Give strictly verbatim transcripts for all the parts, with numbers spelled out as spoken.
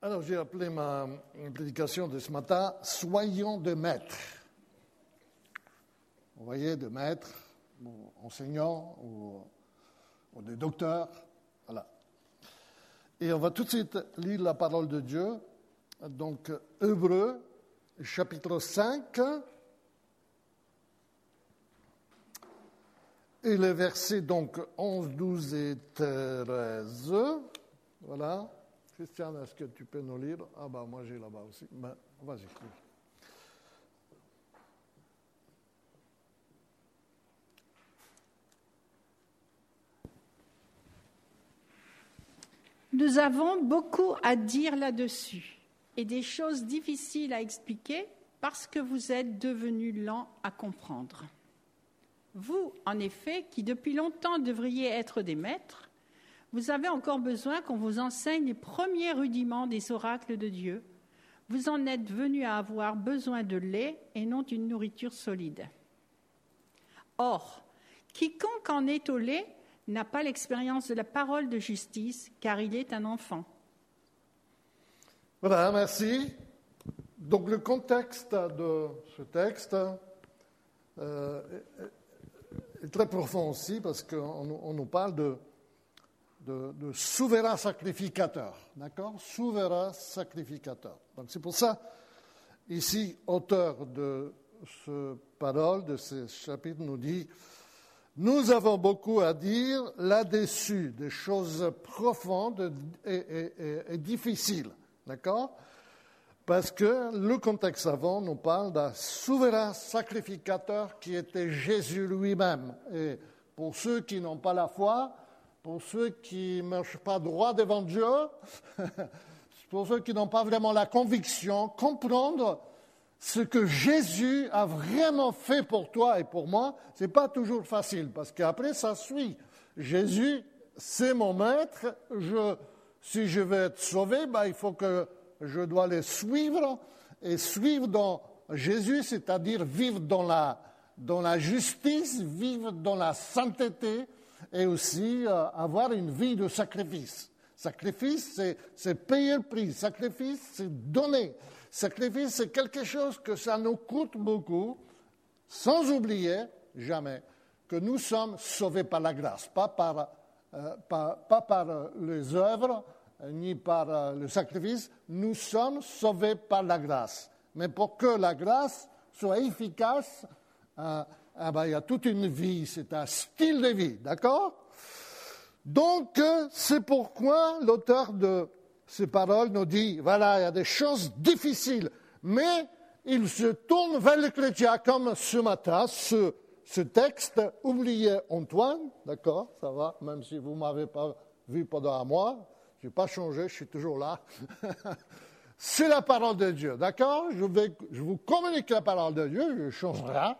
Alors, j'ai appelé ma prédication de ce matin « Soyons des maîtres ». Vous voyez, des maîtres, ou enseignants, ou, ou des docteurs, voilà. Et on va tout de suite lire la parole de Dieu. Donc, Hébreux, chapitre cinq, et les versets donc onze, douze et treize. Voilà. Christian, est-ce que tu peux nous lire? Ah ben, moi j'ai là-bas aussi. Ben, vas-y. Nous avons beaucoup à dire là-dessus et des choses difficiles à expliquer parce que vous êtes devenus lents à comprendre. Vous, en effet, qui depuis longtemps devriez être des maîtres, vous avez encore besoin qu'on vous enseigne les premiers rudiments des oracles de Dieu. Vous en êtes venus à avoir besoin de lait et non d'une nourriture solide. Or, quiconque en est au lait n'a pas l'expérience de la parole de justice, car il est un enfant. Voilà, merci. Donc le contexte de ce texte euh, est très profond aussi, parce qu'on on nous parle de De, de souverain sacrificateur, d'accord? Souverain sacrificateur. Donc c'est pour ça, ici, auteur de ce parole, de ce chapitre, nous dit « Nous avons beaucoup à dire là-dessus, des choses profondes et, et, et, et difficiles, d'accord? Parce que le contexte avant nous parle d'un souverain sacrificateur qui était Jésus lui-même. Et pour ceux qui n'ont pas la foi, pour ceux qui ne marchent pas droit devant Dieu, pour ceux qui n'ont pas vraiment la conviction, comprendre ce que Jésus a vraiment fait pour toi et pour moi, ce n'est pas toujours facile, parce qu'après, ça suit. Jésus, c'est mon maître. Je, si je veux être sauvé, ben, il faut que je dois les suivre. Et suivre dans Jésus, c'est-à-dire vivre dans la, dans la justice, vivre dans la sainteté, et aussi euh, avoir une vie de sacrifice. Sacrifice, c'est, c'est payer le prix. Sacrifice, c'est donner. Sacrifice, c'est quelque chose que ça nous coûte beaucoup, sans oublier, jamais, que nous sommes sauvés par la grâce, pas par, euh, pas, pas par euh, les œuvres, euh, ni par euh, le sacrifice. Nous sommes sauvés par la grâce. Mais pour que la grâce soit efficace, euh, Ah ben, il y a toute une vie, c'est un style de vie, d'accord? Donc, c'est pourquoi l'auteur de ces paroles nous dit, voilà, il y a des choses difficiles, mais il se tourne vers les chrétiens, comme ce matin, ce, ce texte, oubliez Antoine, d'accord, ça va, même si vous ne m'avez pas vu pendant un mois, je n'ai pas changé, je suis toujours là. C'est la parole de Dieu, d'accord? Je, vais, je vous communique la parole de Dieu, je ne change rien.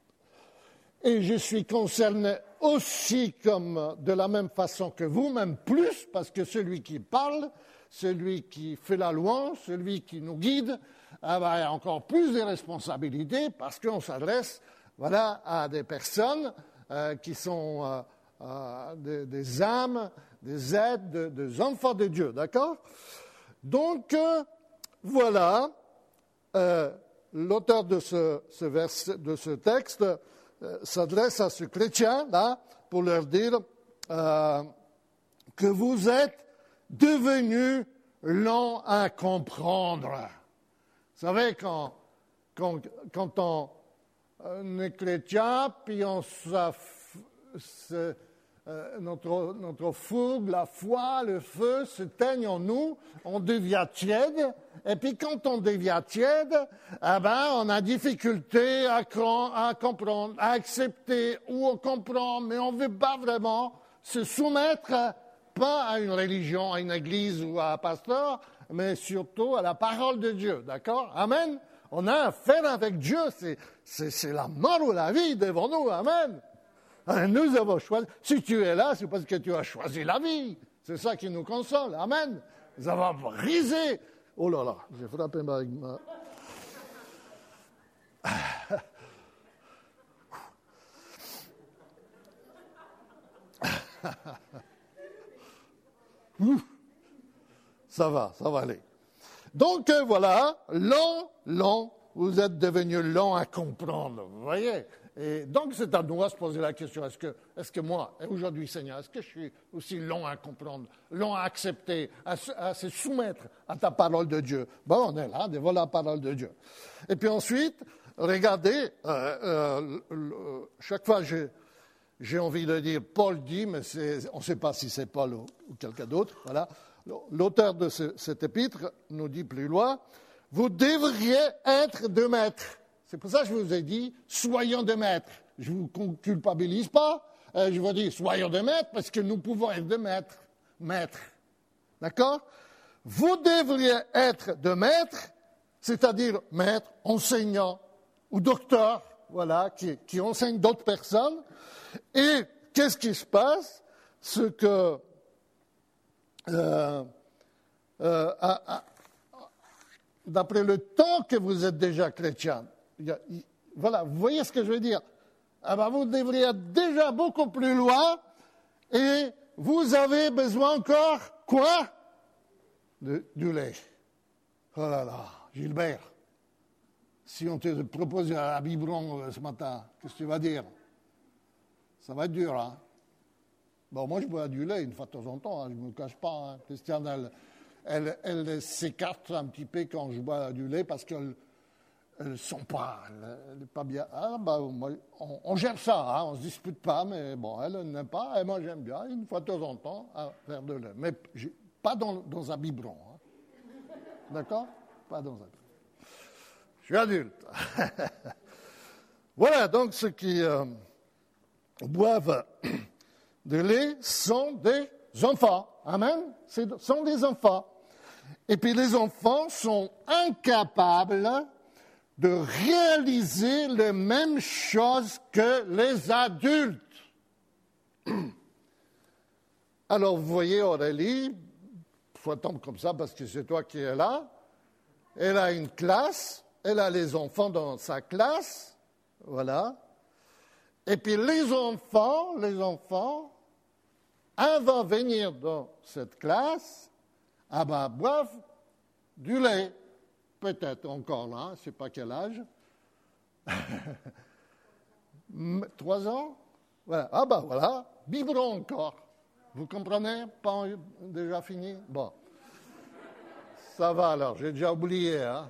Et je suis concerné aussi comme de la même façon que vous, même plus, parce que celui qui parle, celui qui fait la louange, celui qui nous guide, ah ben, a encore plus de responsabilités parce qu'on s'adresse voilà, à des personnes euh, qui sont euh, euh, des, des âmes, des êtres, de, des enfants de Dieu, d'accord? Donc, euh, voilà, euh, l'auteur de ce, ce, verset, de ce texte s'adresse à ces chrétiens-là pour leur dire euh, que vous êtes devenus lents à comprendre. Vous savez, quand, quand, quand on, on est chrétien, puis on se, euh, notre, notre fougue, la foi, le feu s'éteignent en nous, on devient tiède, et puis quand on devient tiède, eh ben, on a difficulté à, à comprendre, à accepter ou à comprendre, mais on ne veut pas vraiment se soumettre, pas à une religion, à une église ou à un pasteur, mais surtout à la parole de Dieu, d'accord? Amen? On a affaire avec Dieu, c'est, c'est, c'est la mort ou la vie devant nous, amen? Nous avons choisi, si tu es là, c'est parce que tu as choisi la vie. C'est ça qui nous console. Amen. Nous avons brisé. Oh là là, j'ai frappé ma... ma... Ça va, ça va aller. Donc euh, voilà, lent, lent, vous êtes devenu lent à comprendre, vous voyez. Et donc c'est à nous à se poser la question, est-ce que, est-ce que moi, aujourd'hui Seigneur, est-ce que je suis aussi lent à comprendre, lent à accepter, à, à se soumettre à ta parole de Dieu? Bon, on est là, devant la parole de Dieu. Et puis ensuite, regardez, euh, euh, euh, chaque fois j'ai, j'ai envie de dire Paul dit, mais c'est, on ne sait pas si c'est Paul ou, ou quelqu'un d'autre, voilà. L'auteur de ce, cet épître nous dit plus loin, vous devriez être deux maîtres. C'est pour ça que je vous ai dit, soyons deux maîtres. Je ne vous culpabilise pas, euh, je vous dis, soyons deux maîtres, parce que nous pouvons être deux maîtres. Maîtres. D'accord? Vous devriez être deux maîtres, c'est-à-dire maîtres, enseignants ou docteurs, voilà, qui, qui enseignent d'autres personnes. Et qu'est-ce qui se passe? Ce que... Euh, euh, à, à, d'après le temps que vous êtes déjà chrétien, il y a, il, voilà, vous voyez ce que je veux dire? Ah ben, vous devriez être déjà beaucoup plus loin et vous avez besoin encore, quoi? De, du lait. Oh là là, Gilbert, si on te propose un biberon ce matin, qu'est-ce que tu vas dire? Ça va être dur, hein? Bon, moi, je bois du lait une fois de temps en temps, hein, je ne me cache pas. Hein. Christiane, elle, elle, elle s'écarte un petit peu quand je bois du lait parce qu'elle ne sent pas, elle n'est pas bien. Ah, bah, moi, on, on gère ça, hein, on ne se dispute pas, mais bon, elle n'aime pas, et moi, j'aime bien, une fois de temps en temps, un verre de lait. Mais pas dans, dans un biberon. Hein. D'accord? Pas dans un biberon. Je suis adulte. Voilà, donc ceux qui euh, boivent de lait sont des enfants. Amen? Ce sont des enfants. Et puis les enfants sont incapables de réaliser les mêmes choses que les adultes. Alors vous voyez Aurélie, faut attendre comme ça parce que c'est toi qui es là. Elle a une classe, elle a les enfants dans sa classe, voilà. Et puis les enfants, les enfants, un va venir dans cette classe, ah ben, boivent du lait, peut-être encore là, je ne sais pas quel âge. Trois ans? Voilà. Ah ben voilà, biberon encore. Vous comprenez? Pas déjà fini? Bon. Ça va alors, j'ai déjà oublié. Hein?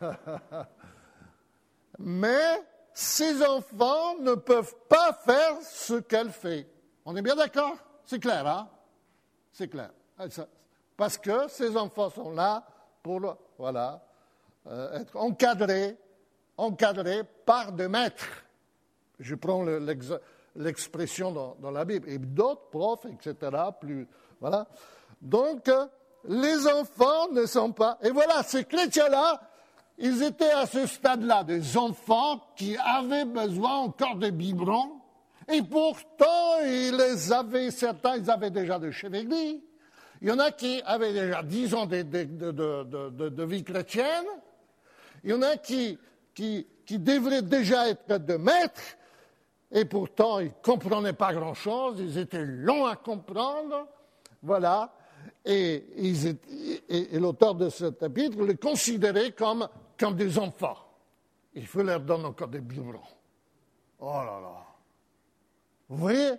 Mais ces enfants ne peuvent pas faire ce qu'elle fait. On est bien d'accord? C'est clair, hein? C'est clair. Parce que ces enfants sont là pour, voilà, euh, être encadrés, encadrés par des maîtres. Je prends le, l'ex, l'expression dans, dans la Bible. Et d'autres profs, et cetera, plus, voilà. Donc, euh, les enfants ne sont pas... Et voilà, ces chrétiens-là, ils étaient à ce stade-là, des enfants qui avaient besoin encore de biberons. Et pourtant, ils les avaient, certains, ils avaient déjà de chevaliers. Il y en a qui avaient déjà dix ans de, de, de, de, de, de vie chrétienne. Il y en a qui, qui, qui devraient déjà être de maîtres. Et pourtant, ils ne comprenaient pas grand-chose. Ils étaient longs à comprendre. Voilà. Et, ils étaient, et, et l'auteur de cet épître les considérait comme, comme des enfants. Il faut leur donner encore des biberons. Oh là là. Vous voyez?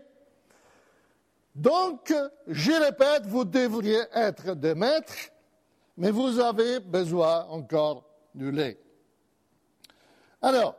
Donc, je répète, vous devriez être des maîtres, mais vous avez besoin encore du lait. Alors,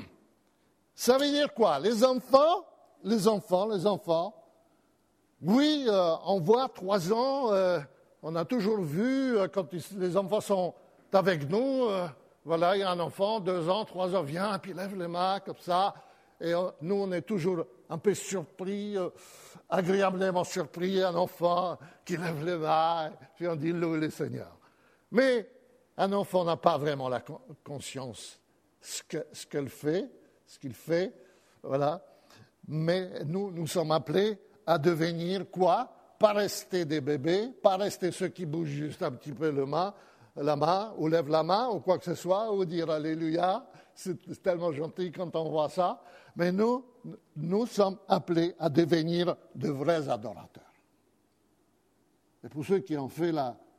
ça veut dire quoi? Les enfants, les enfants, les enfants, oui, euh, on voit trois ans, euh, on a toujours vu, euh, quand les enfants sont avec nous, euh, voilà, il y a un enfant, deux ans, trois ans, vient, puis lève les mains, comme ça, et on, nous, on est toujours un peu surpris, euh, agréablement surpris, un enfant qui lève les mains, puis on dit louez le Seigneur. Mais un enfant n'a pas vraiment la conscience ce que, ce qu'elle fait, ce qu'il fait, voilà. Mais nous, nous sommes appelés à devenir quoi? Pas rester des bébés, pas rester ceux qui bougent juste un petit peu le main, la main, ou lèvent la main, ou quoi que ce soit, ou dire Alléluia. C'est tellement gentil quand on voit ça. Mais nous, nous sommes appelés à devenir de vrais adorateurs. Et pour ceux qui ont fait la,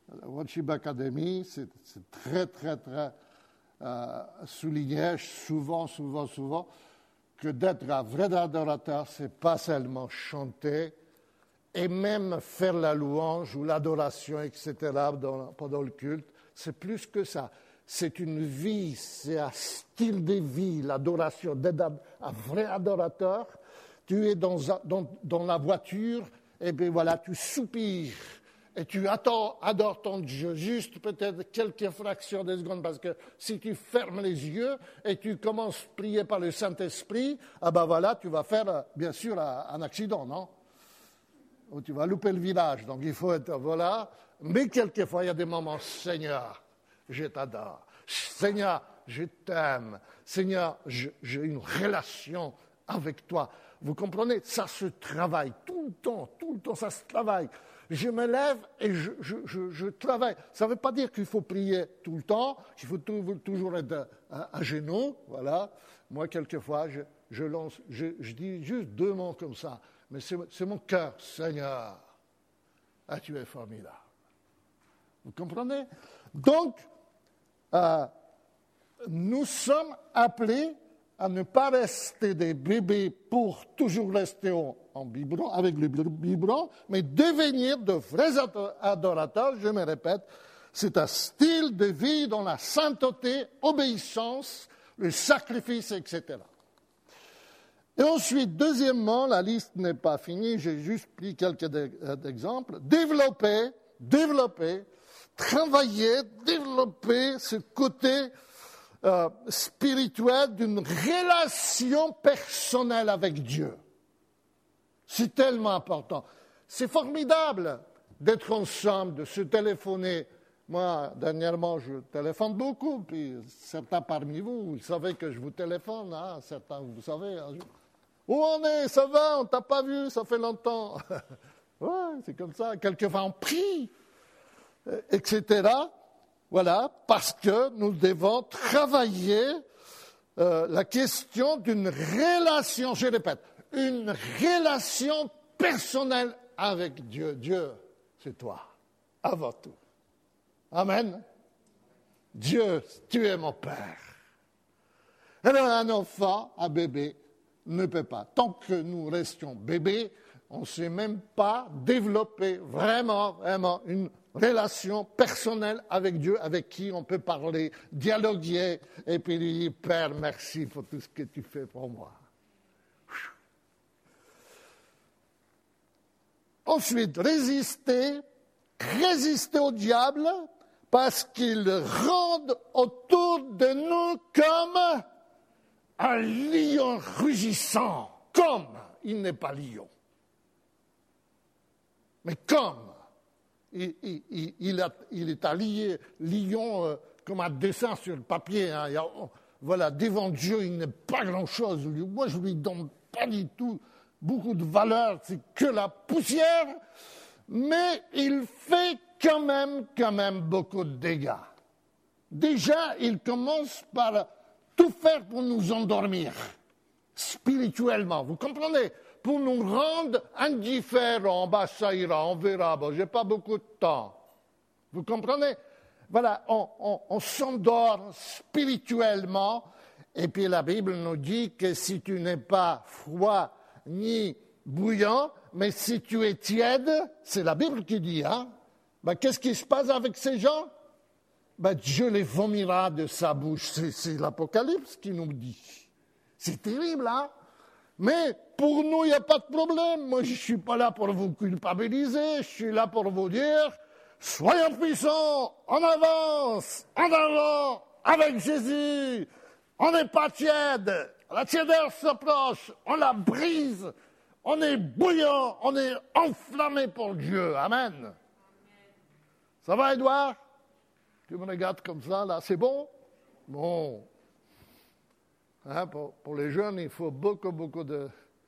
la Worship Academy, c'est, c'est très, très, très euh, souligné souvent, souvent, souvent, que d'être un vrai adorateur, c'est pas seulement chanter et même faire la louange ou l'adoration, et cetera, dans, pendant le culte. C'est plus que ça. C'est une vie, c'est un style de vie, l'adoration, d'être un, un vrai adorateur. Tu es dans, dans, dans la voiture, et bien voilà, tu soupires. Et tu attends, adores ton Dieu, juste peut-être quelques fractions de secondes, parce que si tu fermes les yeux et tu commences à prier par le Saint-Esprit, ah ben voilà, tu vas faire, bien sûr, un accident, non? Ou tu vas louper le village. Donc il faut être, voilà. Mais quelquefois, il y a des moments, Seigneur, je t'adore. Seigneur, je t'aime. Seigneur, je, j'ai une relation avec toi. Vous comprenez? Ça se travaille tout le temps, tout le temps, ça se travaille. Je me lève et je, je, je, je travaille. Ça ne veut pas dire qu'il faut prier tout le temps, qu'il faut tout, toujours être à, à genoux, voilà. Moi, quelquefois, je, je, lance, je, je dis juste deux mots comme ça, mais c'est, c'est mon cœur. Seigneur, ah, tu es formidable. Vous comprenez? Donc, euh, nous sommes appelés à ne pas rester des bébés pour toujours rester en, en biberon, avec le biberon, mais devenir de vrais adorateurs, je me répète, c'est un style de vie dans la sainteté, obéissance, le sacrifice, et cetera. Et ensuite, deuxièmement, la liste n'est pas finie, j'ai juste pris quelques exemples. Développer, développer, travailler, développer ce côté Euh, spirituel d'une relation personnelle avec Dieu. C'est tellement important. C'est formidable d'être ensemble, de se téléphoner. Moi, dernièrement, je téléphone beaucoup, puis certains parmi vous, vous savez que je vous téléphone, hein, certains, vous savez. Hein, je... Où on est? Ça va? On ne t'a pas vu? Ça fait longtemps. Ouais, c'est comme ça. Quelquefois, on prie, et cetera. Voilà, parce que nous devons travailler euh, la question d'une relation, je répète, une relation personnelle avec Dieu. Dieu, c'est toi, avant tout. Amen. Dieu, tu es mon Père. Alors un enfant, un bébé, ne peut pas. Tant que nous restions bébés, on ne sait même pas développer vraiment, vraiment une relation personnelle avec Dieu, avec qui on peut parler, dialoguer, et puis lui dire, Père, merci pour tout ce que tu fais pour moi. Ensuite, résister, résister au diable, parce qu'il rôde autour de nous comme un lion rugissant, comme il n'est pas lion, mais comme. Il, il, il, a, il est allié, lion, euh, comme un dessin sur le papier. Hein. Il y a, voilà, devant Dieu, il n'est pas grand-chose. Moi, je ne lui donne pas du tout beaucoup de valeur, c'est que la poussière, mais il fait quand même, quand même beaucoup de dégâts. Déjà, il commence par tout faire pour nous endormir, spirituellement, vous comprenez? Pour nous rendre indifférents, bah, ça ira, on verra, bah, je n'ai pas beaucoup de temps. Vous comprenez? Voilà, on, on, on s'endort spirituellement, et puis la Bible nous dit que si tu n'es pas froid ni bouillant, mais si tu es tiède, c'est la Bible qui dit, hein? Bah, qu'est-ce qui se passe avec ces gens? Bah, Dieu les vomira de sa bouche, c'est, c'est l'Apocalypse qui nous dit. C'est terrible, hein? Mais pour nous, il n'y a pas de problème. Moi, je ne suis pas là pour vous culpabiliser. Je suis là pour vous dire, soyons puissants, on avance, en avant, avec Jésus. On n'est pas tiède. La tiédeur s'approche, on la brise. On est bouillant, on est enflammé pour Dieu. Amen. Amen. Ça va, Édouard? Tu me regardes comme ça, là, c'est bon? Bon. Hein, pour, pour les jeunes, il faut beaucoup, beaucoup de,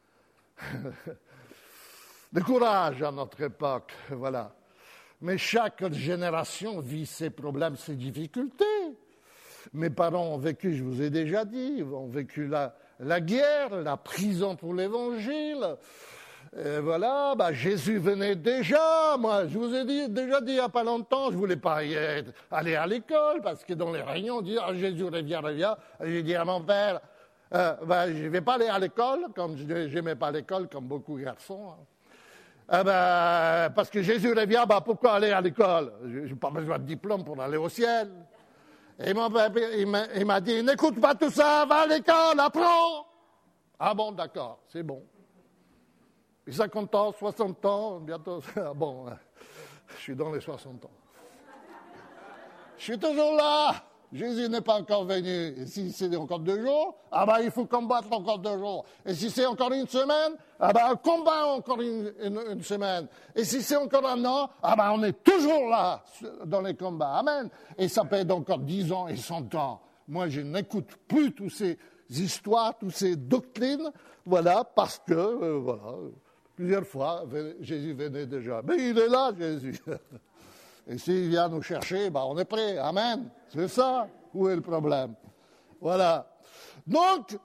de courage à notre époque, voilà. Mais chaque génération vit ses problèmes, ses difficultés. Mes parents ont vécu, je vous ai déjà dit, ont vécu la, la guerre, la prison pour l'Évangile, Et voilà, bah, Jésus venait déjà. Moi, je vous ai dit, déjà dit il n'y a pas longtemps, je ne voulais pas y être, aller à l'école, parce que dans les réunions, on dit ah, Jésus revient, revient. Et j'ai dit à mon père, euh, bah, je ne vais pas aller à l'école, comme je n'aimais pas l'école, comme beaucoup de garçons. Hein. Eh ben, parce que Jésus revient, bah, pourquoi aller à l'école? Je n'ai pas besoin de diplôme pour aller au ciel. Et mon père, il m'a, il m'a dit, n'écoute pas tout ça, va à l'école, apprends. Ah bon, d'accord, c'est bon. cinquante ans, soixante ans, bientôt, ah bon, je suis dans les soixante ans. Je suis toujours là. Jésus n'est pas encore venu. Et si c'est encore deux jours, ah ben il faut combattre encore deux jours. Et si c'est encore une semaine, ah ben on combat encore une, une, une semaine. Et si c'est encore un an, ah ben on est toujours là dans les combats. Amen. Et ça peut être encore dix ans et cent ans. Moi, je n'écoute plus toutes ces histoires, toutes ces doctrines, voilà, parce que, euh, voilà, plusieurs fois, Jésus venait déjà. Mais il est là, Jésus. Et s'il vient nous chercher, ben on est prêt. Amen. C'est ça. Où est le problème? Voilà. Donc,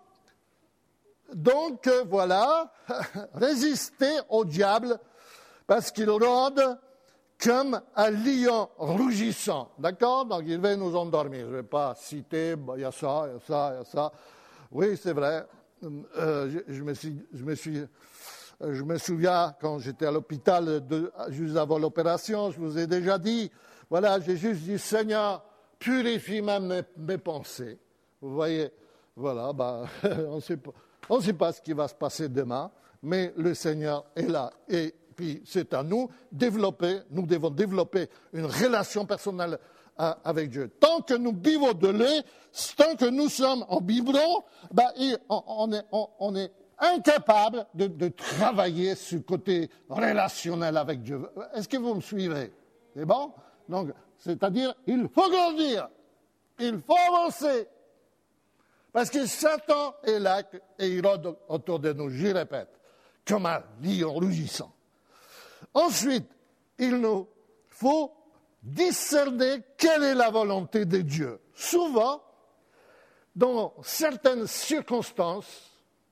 donc voilà, résister au diable parce qu'il rôde comme un lion rougissant. D'accord? Donc il va nous endormir. Je ne vais pas citer, il y a ça, il y a ça, il y a ça. Oui, c'est vrai. Euh, je, je, me suis, je me suis... Je me souviens, quand j'étais à l'hôpital, de, juste avant l'opération, je vous ai déjà dit, voilà, j'ai juste dit, Seigneur, purifie même mes, mes pensées. Vous voyez, voilà, bah, on ne sait pas, on ne sait pas ce qui va se passer demain, mais le Seigneur est là. Et puis, c'est à nous développer, nous devons développer une relation personnelle à, avec Dieu. Tant que nous vivons de lui, tant que nous sommes en biberon, bah, on, on est, on, on est incapable de, de travailler ce côté relationnel avec Dieu. Est-ce que vous me suivez? C'est bon? Donc, c'est-à-dire, il faut grandir, il faut avancer. Parce que Satan est là et il rôde autour de nous, je répète, comme un lion rugissant. Ensuite, il nous faut discerner quelle est la volonté de Dieu. Souvent, dans certaines circonstances,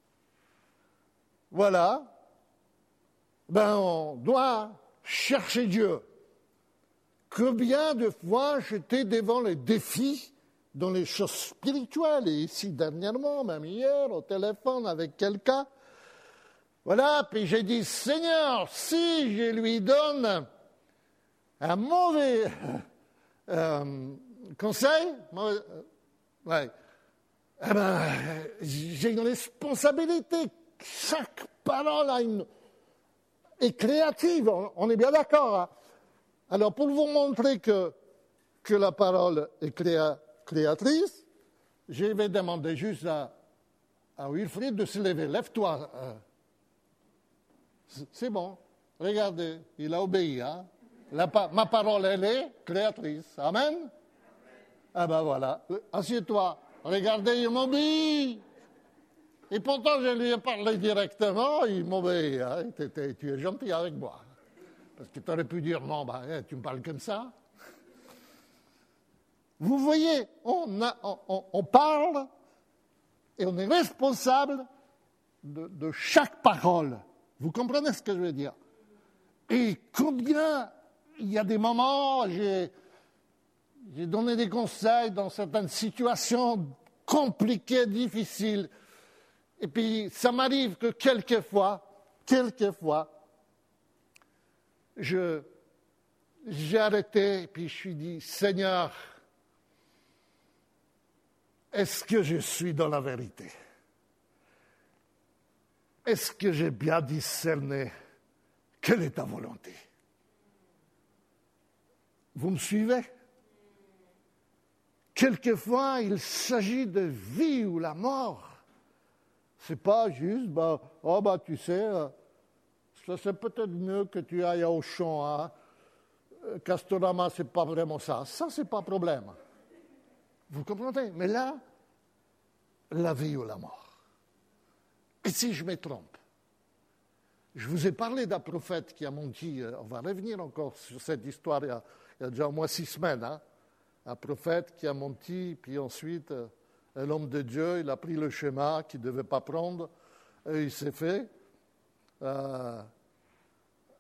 voilà, ben on doit chercher Dieu. Combien de fois j'étais devant les défis dans les choses spirituelles, et ici dernièrement, même hier, au téléphone avec quelqu'un, voilà, puis j'ai dit, Seigneur, si je lui donne un mauvais euh, conseil, mauvais, euh, ouais, eh ben, j'ai une responsabilité. Chaque parole a une, est créative, on est bien d'accord. Hein? Alors, pour vous montrer que, que la parole est créa, créatrice, je vais demander juste à, à Wilfried de se lever. Lève-toi. C'est bon. Regardez, il a obéi. Hein? La, ma parole, elle est créatrice. Amen? Ah ben voilà. Assieds-toi. Regardez, il m'obéit. Et pourtant, je lui ai parlé directement, il m'obéit. Hein, tu es gentil avec moi. Parce que tu aurais pu dire, non, bah, tu me parles comme ça. Vous voyez, on, a, on, on parle et on est responsable de, de chaque parole. Vous comprenez ce que je veux dire? Et combien, il y a des moments, j'ai, j'ai donné des conseils dans certaines situations compliquées, difficiles. Et puis, ça m'arrive que quelquefois, quelquefois, je, j'ai arrêté et puis je suis dit, Seigneur, est-ce que je suis dans la vérité? Est-ce que j'ai bien discerné quelle est ta volonté? Vous me suivez? Quelquefois, il s'agit de vie ou la mort. C'est pas juste, bah, oh, bah, tu sais, euh, ça c'est peut-être mieux que tu ailles à Auchan, hein. Castorama, c'est pas vraiment ça. Ça, c'est pas problème. Vous comprenez? Mais là, la vie ou la mort. Et si je me trompe? Je vous ai parlé d'un prophète qui a menti, on va revenir encore sur cette histoire, il y a, il y a déjà au moins six semaines, hein. Un prophète qui a menti, puis ensuite... l'homme de Dieu, il a pris le chemin qu'il ne devait pas prendre, et il s'est fait euh,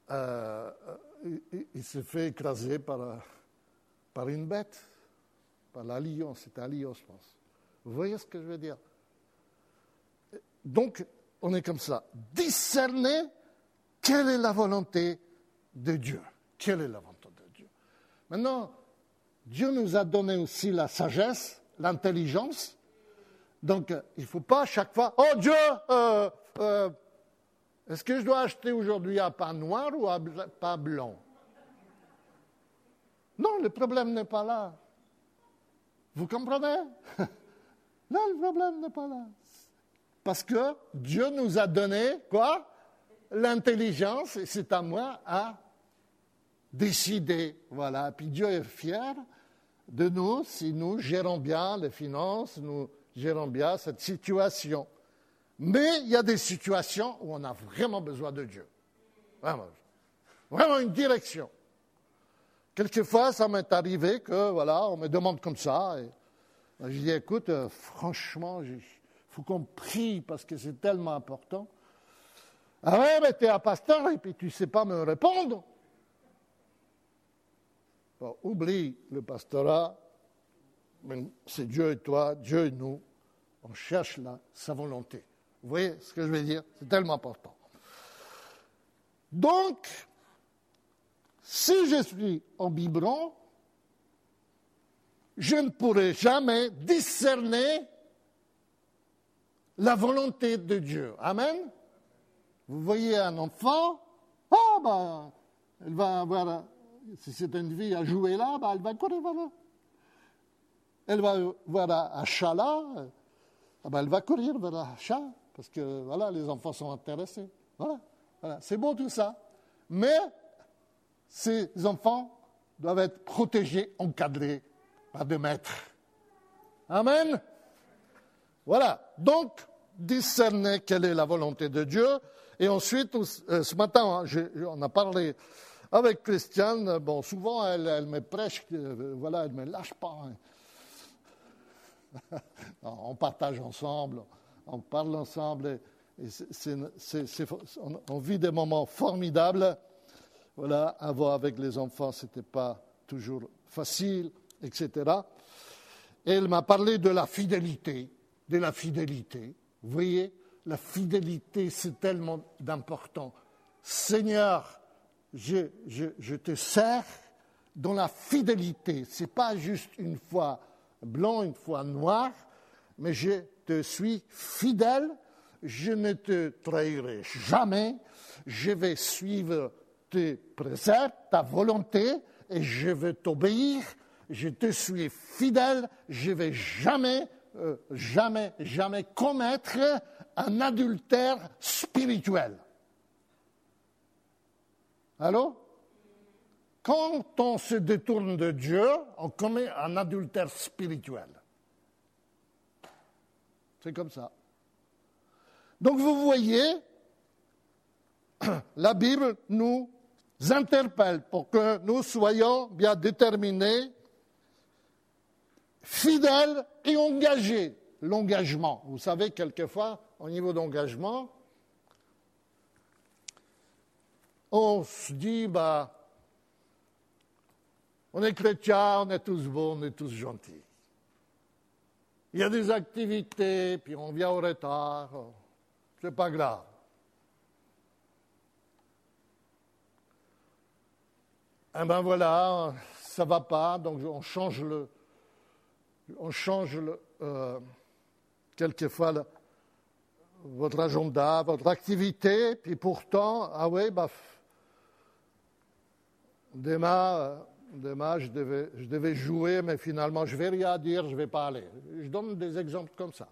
euh, il, il se fait écraser par, par une bête, par la lion, c'était un lion, je pense. Vous voyez ce que je veux dire? Donc, on est comme ça. Discerner quelle est la volonté de Dieu. Quelle est la volonté de Dieu? Maintenant, Dieu nous a donné aussi la sagesse, l'intelligence. Donc, il ne faut pas à chaque fois, oh Dieu, euh, euh, est-ce que je dois acheter aujourd'hui un pain noir ou un pain blanc? Non, le problème n'est pas là. Vous comprenez? Non, le problème n'est pas là. Parce que Dieu nous a donné, quoi? L'intelligence, et c'est à moi à décider. Voilà. Puis Dieu est fier de nous si nous gérons bien les finances, nous gérons bien cette situation. Mais il y a des situations où on a vraiment besoin de Dieu. Vraiment. Vraiment une direction. Quelquefois, ça m'est arrivé que, voilà, on me demande comme ça. Et je dis, écoute, euh, franchement, il faut qu'on prie parce que c'est tellement important. Ah ouais, mais tu es un pasteur et puis tu ne sais pas me répondre. Bon, oublie le pastorat, c'est Dieu et toi, Dieu et nous. On cherche là sa volonté. Vous voyez ce que je veux dire? C'est tellement important. Donc, si je suis en biberon, je ne pourrai jamais discerner la volonté de Dieu. Amen? Vous voyez un enfant, ah ben, elle va avoir, si c'est une fille à jouer là, ben, elle va courir vers là. Elle va voir un chat là, ah ben, elle va courir vers un chat, parce que voilà, les enfants sont intéressés. Voilà, voilà. C'est beau tout ça. Mais ces enfants doivent être protégés, encadrés par des maîtres. Amen. Voilà. Donc, discerner quelle est la volonté de Dieu. Et ensuite, ce matin, on a parlé avec Christiane. Bon, souvent, elle, elle me prêche, voilà, elle ne me lâche pas. On partage ensemble, on parle ensemble. Et c'est, c'est, c'est, on, on vit des moments formidables. Voilà, avoir avec les enfants, ce n'était pas toujours facile, et cetera. Et elle m'a parlé de la fidélité, de la fidélité. Vous voyez, la fidélité, c'est tellement d'important. Seigneur, je, je, je te sers dans la fidélité. Ce n'est pas juste une fois blanc, une fois noir, mais je te suis fidèle, je ne te trahirai jamais, je vais suivre tes préceptes, ta volonté, et je vais t'obéir, je te suis fidèle, je ne vais jamais, euh, jamais, jamais commettre un adultère spirituel. Allô? Quand on se détourne de Dieu, on commet un adultère spirituel. C'est comme ça. Donc vous voyez, la Bible nous interpelle pour que nous soyons bien déterminés, fidèles et engagés. L'engagement, vous savez, quelquefois, au niveau d'engagement, on se dit, bah, on est chrétien, on est tous bons, on est tous gentils. Il y a des activités, puis on vient au retard, c'est pas grave. Eh ben voilà, ça va pas, donc on change le, on change le, euh, quelquefois le, votre agenda, votre activité, puis pourtant, ah oui, bah, demain, demain je, devais, je devais jouer, mais finalement, je ne vais rien dire, je ne vais pas aller. Je donne des exemples comme ça.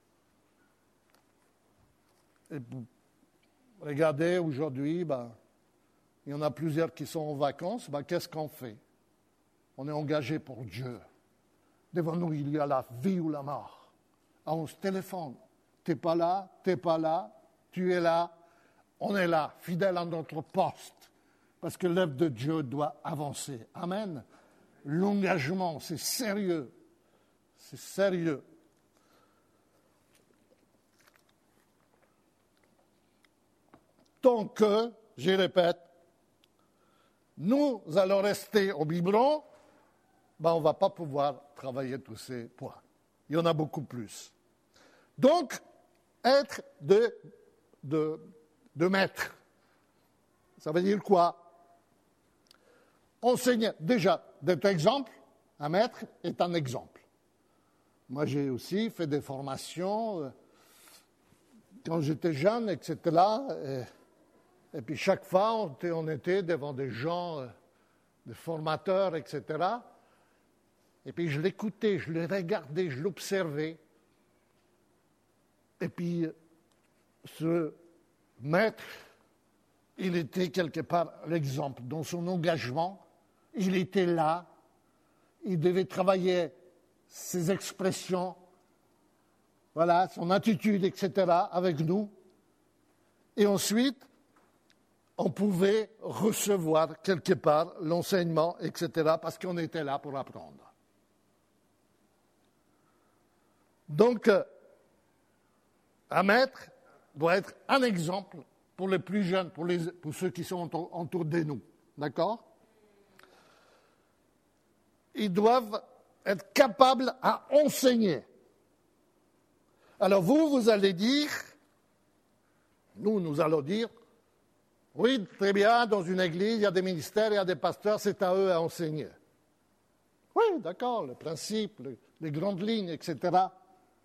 Et regardez, aujourd'hui, bah, il y en a plusieurs qui sont en vacances, bah, qu'est-ce qu'on fait? On est engagé pour Dieu. Devant nous, il y a la vie ou la mort. Ah, on se téléphone. Tu n'es pas là, tu n'es pas là, tu es là, on est là, fidèle à notre poste. Parce que l'œuvre de Dieu doit avancer. Amen. L'engagement, c'est sérieux. C'est sérieux. Tant que, je répète, nous allons rester au biberon, ben on ne va pas pouvoir travailler tous ces points. Il y en a beaucoup plus. Donc, être de, de, de maître, ça veut dire quoi? Enseigner, déjà, d'être exemple, un maître est un exemple. Moi, j'ai aussi fait des formations euh, quand j'étais jeune, et cetera. Et, et puis chaque fois, on était, on était devant des gens, euh, des formateurs, et cetera. Et puis je l'écoutais, je le regardais, je l'observais. Et puis ce maître, il était quelque part l'exemple. Dans son engagement, il était là, il devait travailler ses expressions, voilà, son attitude, et cetera, avec nous. Et ensuite, on pouvait recevoir quelque part l'enseignement, et cetera, parce qu'on était là pour apprendre. Donc, un maître doit être un exemple pour les plus jeunes, pour, les, pour ceux qui sont autour de nous. D'accord? Ils doivent être capables à enseigner. Alors vous, vous allez dire, nous, nous allons dire, oui, très bien, dans une église, il y a des ministères, il y a des pasteurs, c'est à eux à enseigner. Oui, d'accord, le principe, les, les grandes lignes, et cetera.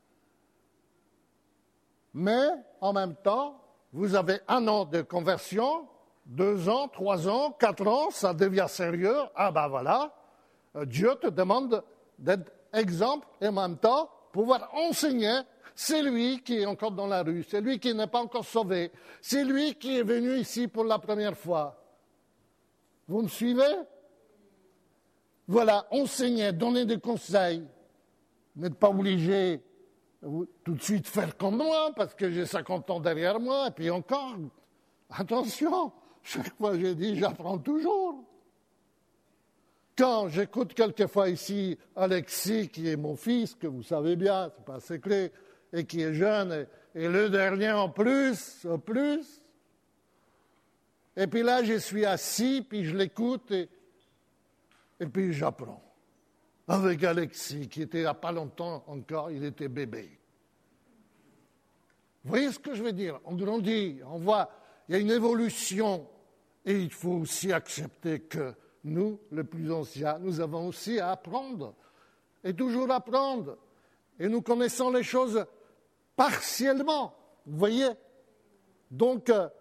Mais, en même temps, vous avez un an de conversion, deux ans, trois ans, quatre ans, ça devient sérieux. Ah ben voilà, Dieu te demande d'être exemple et en même temps pouvoir enseigner. C'est lui qui est encore dans la rue, c'est lui qui n'est pas encore sauvé, c'est lui qui est venu ici pour la première fois. Vous me suivez? Voilà, enseigner, donner des conseils. Vous n'êtes pas obligé tout de suite faire comme moi, parce que j'ai cinquante ans derrière moi, et puis encore, attention, chaque fois j'ai dit, j'apprends toujours. Quand j'écoute quelquefois ici Alexis, qui est mon fils, que vous savez bien, c'est pas un secret, et qui est jeune, et, et le dernier en plus, en plus, et puis là, je suis assis, puis je l'écoute, et, et puis j'apprends. Avec Alexis, qui était il n'y a pas longtemps encore, il était bébé. Vous voyez ce que je veux dire? On grandit, on voit, il y a une évolution, et il faut aussi accepter que nous, les plus anciens, nous avons aussi à apprendre, et toujours apprendre. Et nous connaissons les choses partiellement, vous voyez? Donc, euh,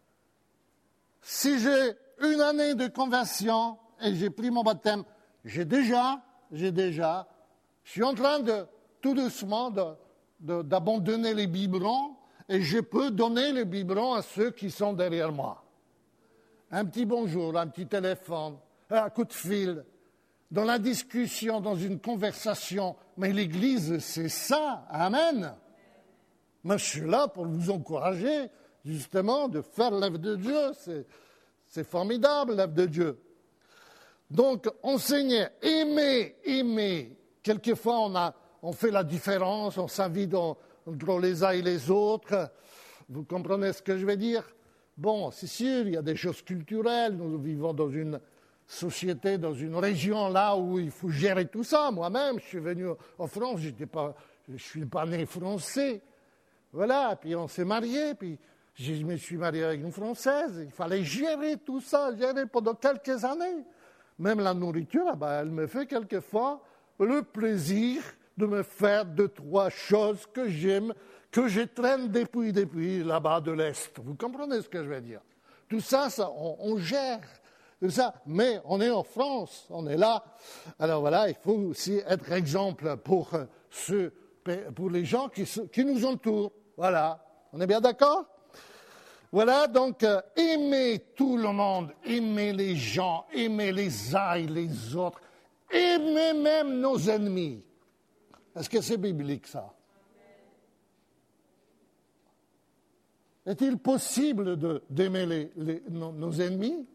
si j'ai une année de conversion, et j'ai pris mon baptême, j'ai déjà... J'ai déjà, je suis en train de, tout doucement, de, de, d'abandonner les biberons et je peux donner les biberons à ceux qui sont derrière moi. Un petit bonjour, un petit téléphone, un coup de fil, dans la discussion, dans une conversation. Mais l'Église, c'est ça, amen. Moi, je suis là pour vous encourager, justement, de faire l'œuvre de Dieu. C'est, c'est formidable, l'œuvre de Dieu. Donc, enseigner, aimer, aimer. Quelquefois, on, a, on fait la différence, on s'invite entre les uns et les autres. Vous comprenez ce que je veux dire? Bon, c'est sûr, il y a des choses culturelles. Nous vivons dans une société, dans une région là où il faut gérer tout ça. Moi-même, je suis venu en France, j'étais pas, je ne suis pas né français. Voilà, puis on s'est mariés, puis je me suis marié avec une Française. Il fallait gérer tout ça, gérer pendant quelques années. Même la nourriture, ben, elle me fait quelquefois le plaisir de me faire deux, trois choses que j'aime, que je traîne depuis, depuis là-bas de l'Est. Vous comprenez ce que je veux dire? Tout ça, ça on, on gère. Tout ça. Mais on est en France, on est là. Alors voilà, il faut aussi être exemple pour, ceux, pour les gens qui, qui nous entourent. Voilà, on est bien d'accord? Voilà, donc, euh, aimer tout le monde, aimer les gens, aimer les uns et les autres, aimer même nos ennemis. Est-ce que c'est biblique, ça? Est-il possible de, d'aimer les, les, nos, nos ennemis?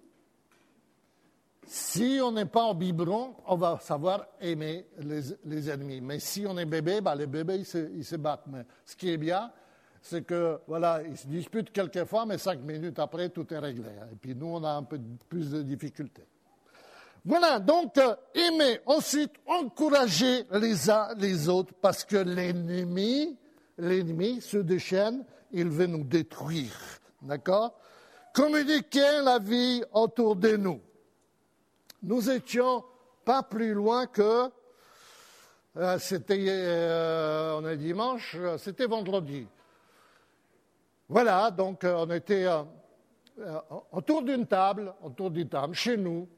Si on n'est pas en biberon, on va savoir aimer les, les ennemis. Mais si on est bébé, bah, les bébés, ils se, ils se battent. Mais ce qui est bien, c'est que, voilà, ils se disputent quelquefois, mais cinq minutes après, tout est réglé. Et puis nous, on a un peu plus de difficultés. Voilà, donc, euh, aimer, ensuite, encourager les uns les autres, parce que l'ennemi, l'ennemi se déchaîne, il veut nous détruire. D'accord? Communiquer la vie autour de nous. Nous étions pas plus loin que, euh, c'était, euh, on est dimanche, c'était vendredi. Voilà, donc euh, on était euh, euh, autour d'une table, autour d'une table, chez nous,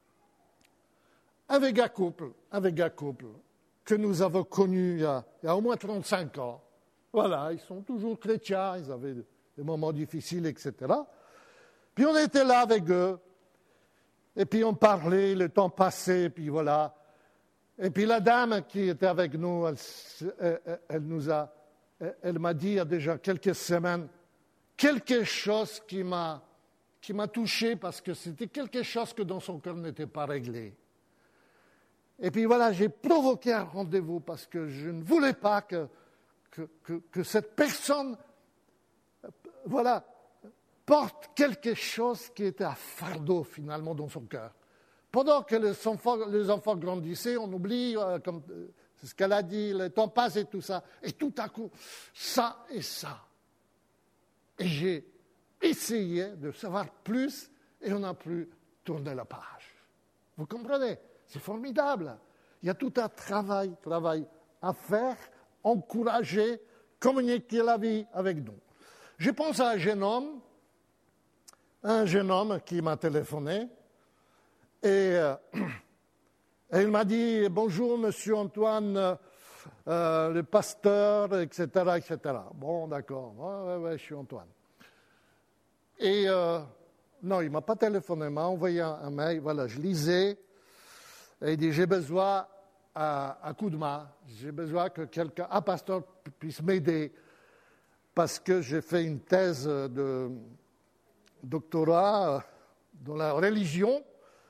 avec un couple, avec un couple que nous avons connu il y a, il y a au moins trente-cinq ans. Voilà, ils sont toujours chrétiens, ils avaient des moments difficiles, et cetera. Puis on était là avec eux, et puis on parlait, le temps passait, puis voilà. Et puis la dame qui était avec nous, elle, elle, elle nous a, elle m'a dit il y a déjà quelques semaines quelque chose qui m'a, qui m'a touché parce que c'était quelque chose que dans son cœur n'était pas réglé. Et puis voilà, j'ai provoqué un rendez-vous parce que je ne voulais pas que, que, que, que cette personne, voilà, porte quelque chose qui était un fardeau finalement dans son cœur. Pendant que les enfants, les enfants grandissaient, on oublie, euh, comme euh, c'est ce qu'elle a dit, le temps passe et tout ça. Et tout à coup, ça et ça. Et j'ai essayé de savoir plus et on n'a plus tourné la page. Vous comprenez? C'est formidable. Il y a tout un travail, travail à faire, encourager, communiquer la vie avec nous. Je pense à un jeune homme, un jeune homme qui m'a téléphoné et, euh, et il m'a dit « Bonjour, monsieur Antoine, euh, le pasteur, et cetera, et cetera » Bon, d'accord, ouais, ouais, ouais, je suis Antoine. Et euh, non, il ne m'a pas téléphoné, il m'a envoyé un, un mail, voilà, je lisais, et il dit « J'ai besoin d'un un coup de main, j'ai besoin que quelqu'un, un pasteur puisse m'aider, parce que j'ai fait une thèse de doctorat dans la religion,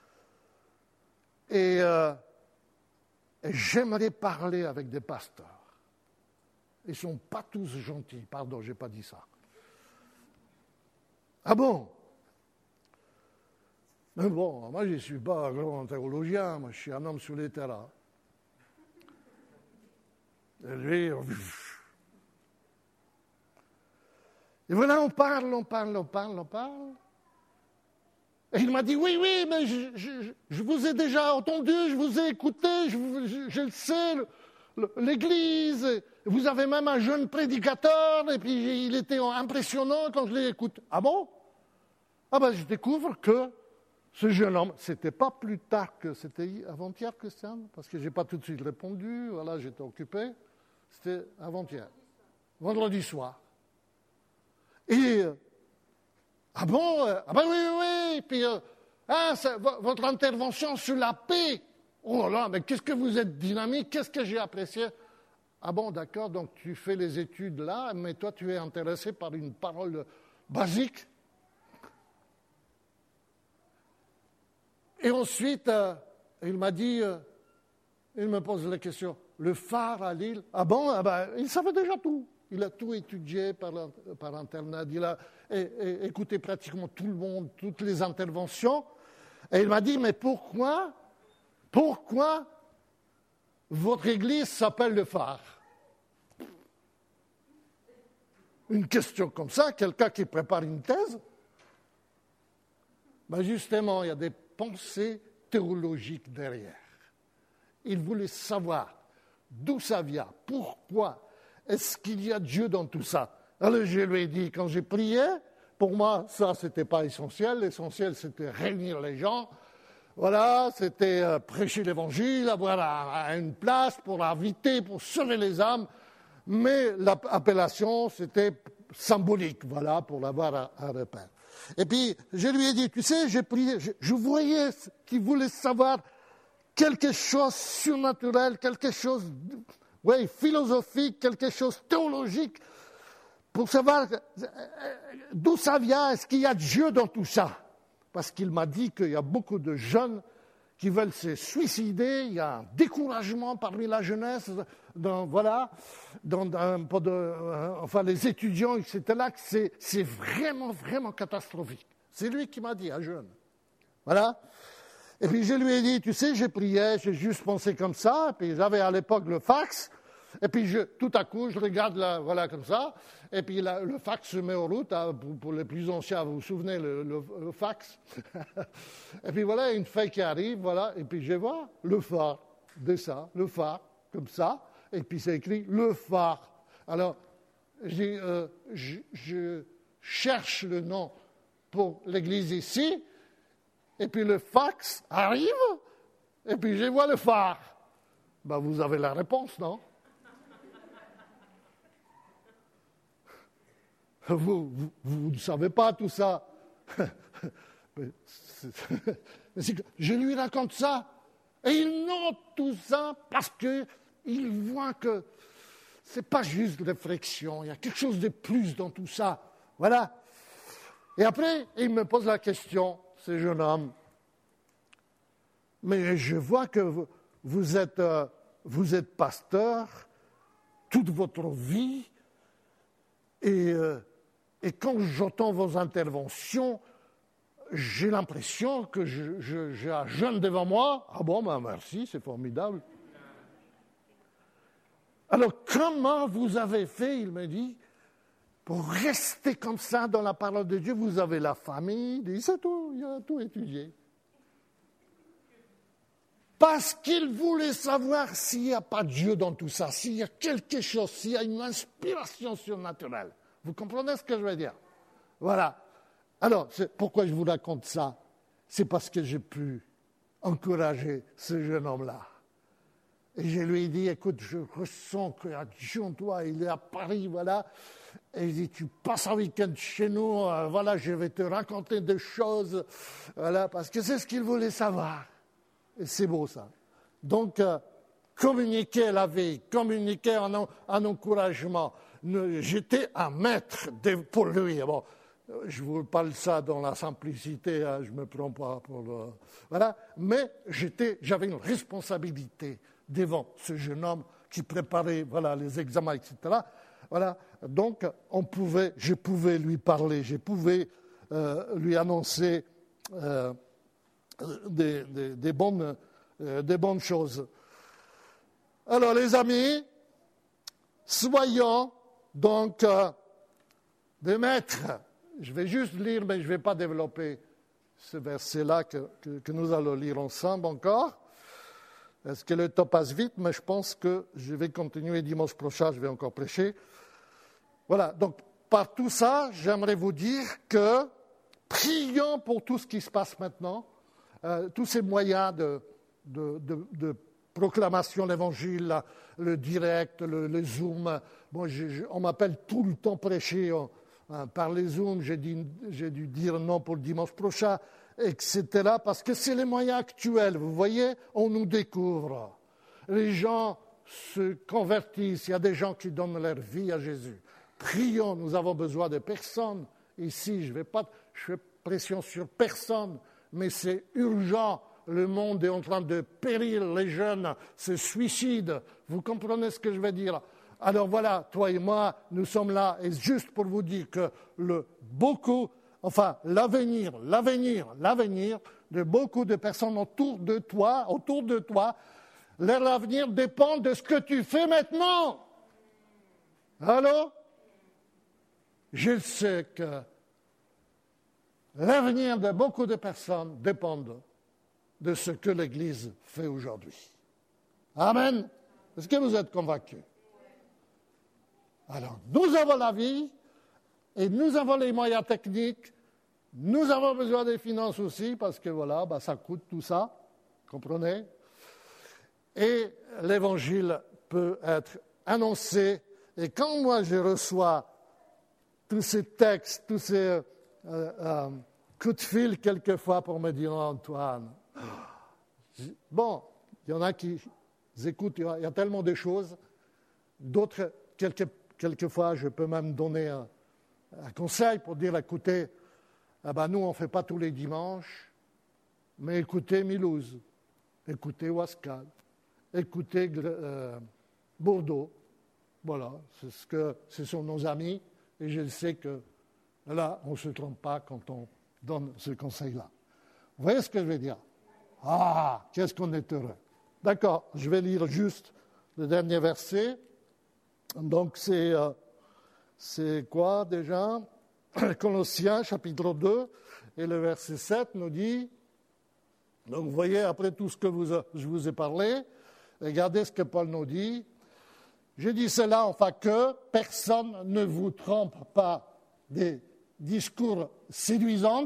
et, euh, et j'aimerais parler avec des pasteurs. Ils ne sont pas tous gentils, pardon, je n'ai pas dit ça. Ah bon? Mais bon, moi je ne suis pas un grand théologien, moi je suis un homme sur les terrains. Et lui, et voilà, on parle, on parle, on parle, on parle. Et il m'a dit, oui, oui, mais je, je, je vous ai déjà entendu, je vous ai écouté, je, je, je le sais, le, le, l'Église, vous avez même un jeune prédicateur, et puis il était impressionnant quand je l'ai écouté. Ah bon? Ah ben je découvre que ce jeune homme, c'était pas plus tard que, c'était avant-hier, Christian, parce que je n'ai pas tout de suite répondu, voilà, j'étais occupé, c'était avant-hier, vendredi soir. Et, ah bon, ah ben oui, oui, oui, et puis, euh, ah, ça, votre intervention sur la paix, oh là, mais qu'est-ce que vous êtes dynamique, qu'est-ce que j'ai apprécié. Ah bon, d'accord, donc tu fais les études là, mais toi tu es intéressé par une parole basique. Et ensuite, euh, il m'a dit, euh, il me pose la question, le phare à Lille, ah bon, ah ben, il savait déjà tout. Il a tout étudié par, par Internet, il a et, et, écouté pratiquement tout le monde, toutes les interventions. Et il m'a dit, mais pourquoi, pourquoi votre église s'appelle le phare? Une question comme ça, quelqu'un qui prépare une thèse? Ben justement, il y a des pensées théologiques derrière. Il voulait savoir d'où ça vient, pourquoi. Est-ce qu'il y a Dieu dans tout ça? Alors je lui ai dit, quand j'ai prié, pour moi, ça, ce n'était pas essentiel. L'essentiel, c'était réunir les gens. Voilà, c'était euh, prêcher l'évangile, avoir un, une place pour inviter, pour sauver les âmes. Mais l'appellation, c'était symbolique, voilà, pour avoir un, un repère. Et puis, je lui ai dit, tu sais, j'ai prié, je, je voyais qu'il voulait savoir quelque chose de surnaturel, quelque chose... Oui, philosophique, quelque chose de théologique, pour savoir d'où ça vient, est-ce qu'il y a Dieu dans tout ça? Parce qu'il m'a dit qu'il y a beaucoup de jeunes qui veulent se suicider, il y a un découragement parmi la jeunesse, dans, voilà, dans, dans, de, euh, enfin les étudiants, et cetera, c'est, c'est vraiment, vraiment catastrophique. C'est lui qui m'a dit, un jeune. Voilà. Et puis je lui ai dit, tu sais, j'ai prié, j'ai juste pensé comme ça, et puis j'avais à l'époque le fax, et puis je, tout à coup, je regarde, là, voilà, comme ça, et puis là, le fax se met en route, hein, pour, pour les plus anciens, vous vous souvenez, le, le, le fax. Et puis voilà, une feuille qui arrive, voilà, et puis je vois le phare, de ça, le phare, comme ça, et puis c'est écrit le phare. Alors, j'ai, euh, je, je cherche le nom pour l'église ici, et puis le fax arrive, et puis je vois le phare. Ben, vous avez la réponse, non? Vous, vous, vous ne savez pas tout ça. Mais c'est, mais c'est, je lui raconte ça, et il note tout ça parce qu'il voit que ce n'est pas juste réflexion, il y a quelque chose de plus dans tout ça. Voilà. Et après, il me pose la question, ce jeune homme, mais je vois que vous, vous, êtes, euh, vous êtes pasteur toute votre vie, et... Euh, Et quand j'entends vos interventions, j'ai l'impression que je, je, j'ai un jeune devant moi. Ah bon, ben merci, c'est formidable. Alors, comment vous avez fait, il me dit, pour rester comme ça dans la parole de Dieu? Vous avez la famille, il c'est tout, il a tout étudié. Parce qu'il voulait savoir s'il n'y a pas Dieu dans tout ça, s'il y a quelque chose, s'il y a une inspiration surnaturelle. Vous comprenez ce que je veux dire? Voilà. Alors, c'est, pourquoi je vous raconte ça? C'est parce que j'ai pu encourager ce jeune homme-là. Et je lui ai dit, écoute, je ressens qu'il y a Dieu en toi, il est à Paris, voilà. Et il dit, tu passes un week-end chez nous, euh, voilà, je vais te raconter des choses, voilà, parce que c'est ce qu'il voulait savoir. Et c'est beau, ça. Donc, euh, communiquer la vie, communiquer en, en encouragement. J'étais un maître pour lui. Bon, je vous parle ça dans la simplicité, hein, je ne me prends pas pour le... Voilà. Mais j'étais, j'avais une responsabilité devant ce jeune homme qui préparait voilà, les examens, et cetera. Voilà. Donc, on pouvait, je pouvais lui parler, je pouvais euh, lui annoncer euh, des, des, des, bonnes, euh, des bonnes choses. Alors, les amis, soyons donc euh, des maîtres. Je vais juste lire, mais je ne vais pas développer ce verset-là que, que, que nous allons lire ensemble encore. Est-ce que le temps passe vite? Mais je pense que je vais continuer dimanche prochain, je vais encore prêcher. Voilà, donc par tout ça, j'aimerais vous dire que prions pour tout ce qui se passe maintenant, euh, tous ces moyens de, de, de, de proclamation de l'Évangile, le direct, le, le Zoom. Bon, je, je, on m'appelle tout le temps prêcher hein, par les Zoom. J'ai, dit, j'ai dû dire non pour le dimanche prochain, et cetera. Parce que c'est les moyens actuels. Vous voyez, on nous découvre. Les gens se convertissent. Il y a des gens qui donnent leur vie à Jésus. Prions, nous avons besoin de personne. Ici, je ne vais pas, je fais pression sur personne, mais c'est urgent. Le monde est en train de périr, les jeunes se suicident. Vous comprenez ce que je veux dire? Alors voilà, toi et moi, nous sommes là, et juste pour vous dire que le beaucoup, enfin l'avenir, l'avenir, l'avenir de beaucoup de personnes autour de toi, autour de toi, leur avenir dépend de ce que tu fais maintenant. Allô? Je sais que l'avenir de beaucoup de personnes dépend de ce que l'Église fait aujourd'hui. Amen. Est-ce que vous êtes convaincus? Alors, nous avons la vie et nous avons les moyens techniques. Nous avons besoin des finances aussi parce que voilà, bah, ça coûte tout ça. Comprenez? Et l'Évangile peut être annoncé. Et quand moi je reçois tous ces textes, tous ces euh, euh, coups de fil quelquefois pour me dire, Antoine, bon, il y en a qui écoutent, il y a tellement de choses. D'autres, quelques, quelquefois, je peux même donner un, un conseil pour dire, écoutez, ah ben nous, on ne fait pas tous les dimanches, mais écoutez Milouz. écoutez Wascal, écoutez euh, Bordeaux. Voilà, c'est ce que, ce sont nos amis, et je sais que là, on ne se trompe pas quand on donne ce conseil-là. Vous voyez ce que je veux dire? Ah, qu'est-ce qu'on est heureux. D'accord, je vais lire juste le dernier verset. Donc, c'est, euh, c'est quoi déjà? Colossiens, chapitre deux, et le verset sept nous dit, donc vous voyez, après tout ce que vous, je vous ai parlé, regardez ce que Paul nous dit. Je dis cela afin que personne ne vous trompe pas des discours séduisants,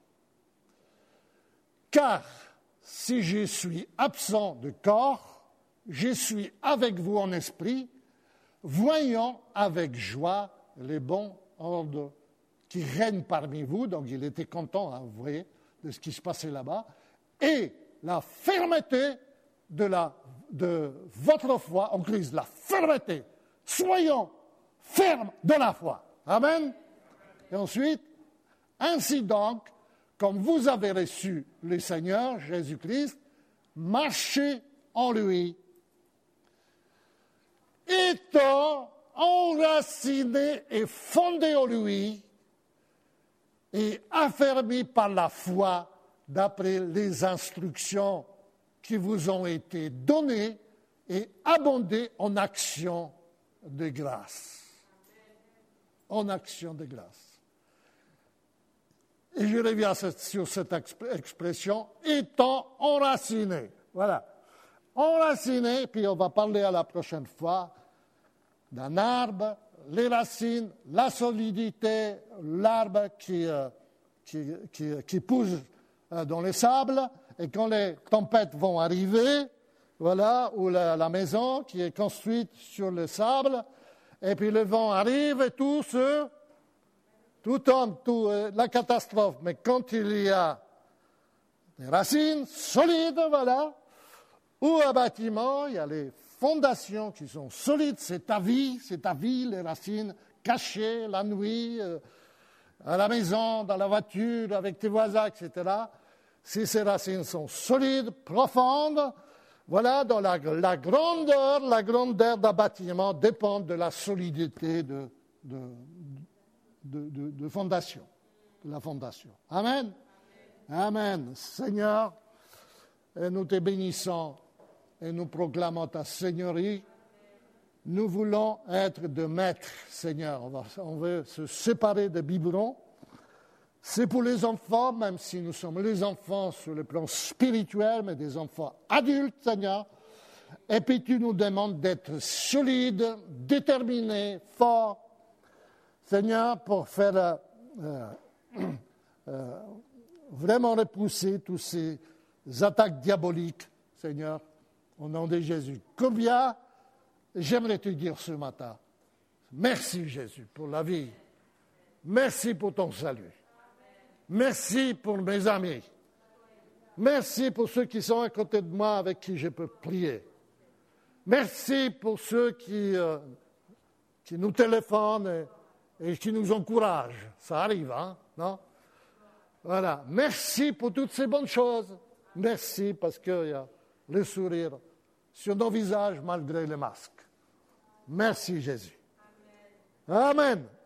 car si je suis absent de corps, je suis avec vous en esprit, voyant avec joie les bons ordres qui règnent parmi vous. Donc il était content, hein, vous voyez, de ce qui se passait là-bas, et la fermeté de, la, de votre foi en Christ, la fermeté. Soyons fermes de la foi. Amen. Et ensuite, ainsi donc, comme vous avez reçu le Seigneur Jésus-Christ, marchez en lui, étant enracinés et fondés en lui, et affermis par la foi d'après les instructions qui vous ont été données et abondées en action de grâce. En action de grâce. Et je reviens sur cette expression, étant enraciné. Voilà. Enraciné, puis on va parler à la prochaine fois d'un arbre, les racines, la solidité, l'arbre qui, euh, qui, qui, qui pousse euh, dans les sables, et quand les tempêtes vont arriver, voilà, ou la, la maison qui est construite sur le sable, et puis le vent arrive et tout se, tout tombe, tout, euh, la catastrophe. Mais quand il y a des racines solides, voilà, ou un bâtiment, il y a les fondations qui sont solides, c'est ta vie, c'est ta vie, les racines cachées la nuit, euh, à la maison, dans la voiture, avec tes voisins, et cetera. Si ces racines sont solides, profondes, voilà, dans la, la grandeur, la grandeur d'un bâtiment dépend de la solidité de, de, de, de, de fondation, de la fondation. Amen. Amen. Amen. Seigneur, et nous te bénissons et nous proclamons ta Seigneurie. Nous voulons être de maîtres, Seigneur. On, va, on veut se séparer des biberons. C'est pour les enfants, même si nous sommes les enfants sur le plan spirituel, mais des enfants adultes, Seigneur. Et puis tu nous demandes d'être solides, déterminés, forts, Seigneur, pour faire euh, euh, euh, vraiment repousser toutes ces attaques diaboliques, Seigneur, au nom de Jésus. Combien j'aimerais te dire ce matin, merci Jésus pour la vie, merci pour ton salut. Merci pour mes amis. Merci pour ceux qui sont à côté de moi avec qui je peux prier. Merci pour ceux qui, euh, qui nous téléphonent et, et qui nous encouragent. Ça arrive, hein, non? Voilà. Merci pour toutes ces bonnes choses. Merci parce qu'il y a le sourire sur nos visages malgré les masques. Merci Jésus. Amen.